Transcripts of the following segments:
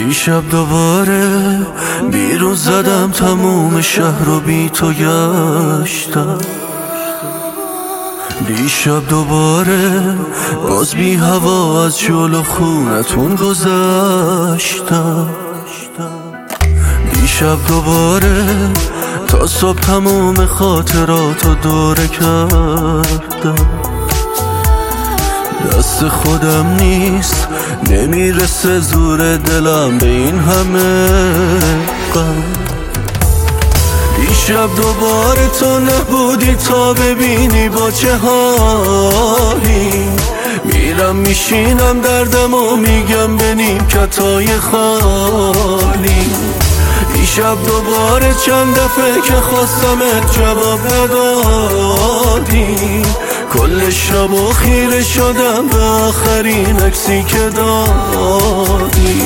دیشب دوباره بیرون زدم، تموم شهر رو بی تو گشتم. دیشب دوباره باز بی هوا از جلو خونتون گذشتم. دیشب دوباره تا صبح تموم خاطراتو دوره کردم. دست خودم نیست، نمیرسه زور دلم به این همه غم. دیشب دوباره تو نبودی تا ببینی با چه حالی میرم میشینم دردم و میگم به نیمکتای خالی. دیشب دوباره چند دفعه که خواستمت جواب ندادی، کل شب و خیره شدم به آخرین عکسی که دادی.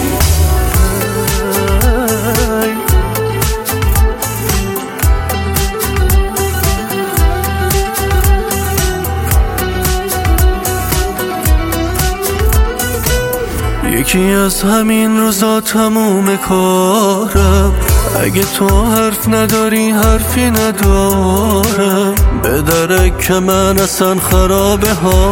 یکی از همین روزا تموم کارم، اگه تو حرف نداری حرفی ندارم. به درک که من اصلا خراب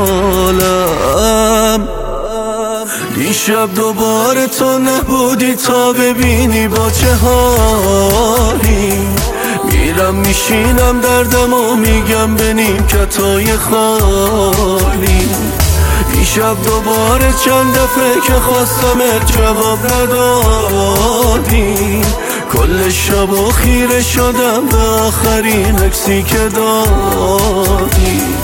حالم. دیشب دوباره تو نبودی تا ببینی با چه حالی میرم میشینم دردم و میگم به نیمکتای خالی. دیشب دوباره چند دفعه که خواستمت جواب ندادی، کل شب و خیره شدم به آخرین عکسی که دادی.